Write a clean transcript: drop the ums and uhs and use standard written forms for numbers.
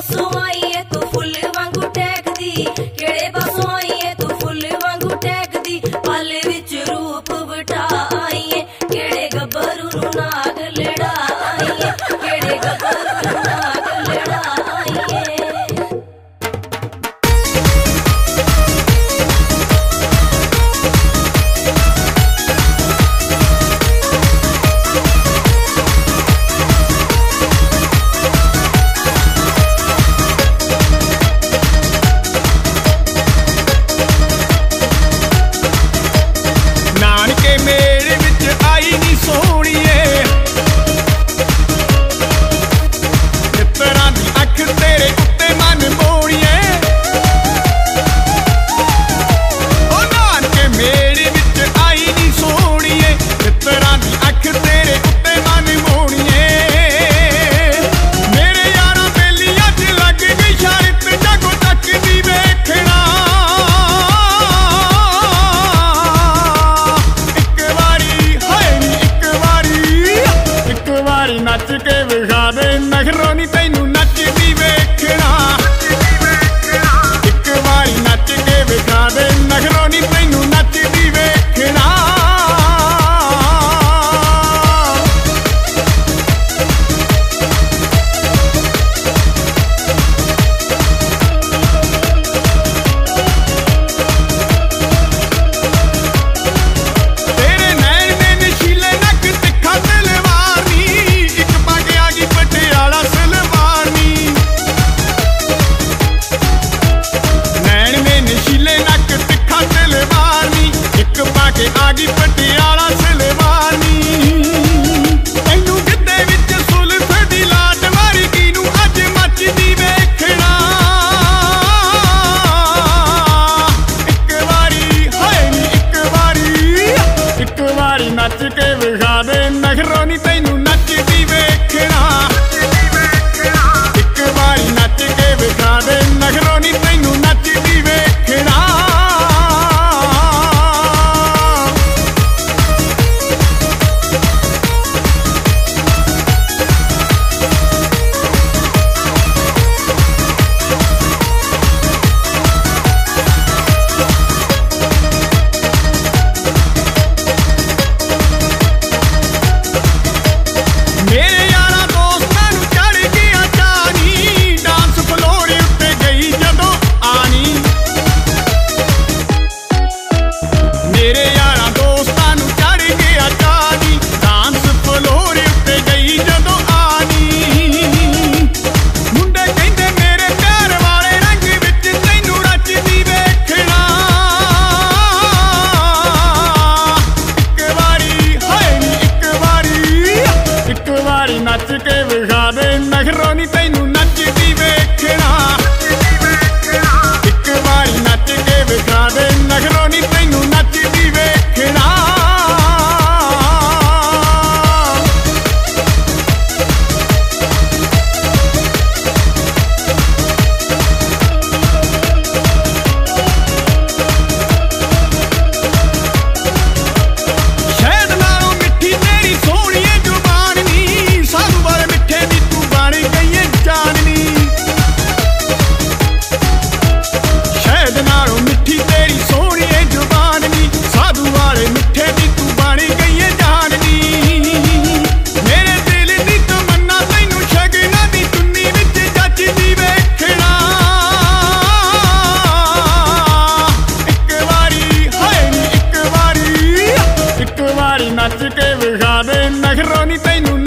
पासों आई है तू फुल वांगू टहकदी, केड़े पासों आई है तू फुल वांगू टहकदी, पल विच रूप वटा आई है, केड़े गब्बरू नूं नाग लड़ा आई है, केड़े गब्बरू नूं नाग लड़ा आई है। नच के विखा दे नखरों नी तैनू नचदी वेखना, एक बारी नच के विखा दे नखरों नी तैनू नचदी वेखना। आगी पटियाला सलवानी तैनू गिद्धे विच सुल्फ दी लाट मारी कीनू अज मचदी वेखना, एक बारी हाय नी एक बारी नच के विखा दे नखरों नी तैनू नचदी वेखना, एक बारी नच के विखा दे नखरों नी तैनू नचदी वेखना। नच के विखा दे नखरों नी तैनू नचदी वेखना, एक बारी नच के विखा दे नखरों नी तैनू नचदी वेखना। नच के विखा दे नखरों नी तैनू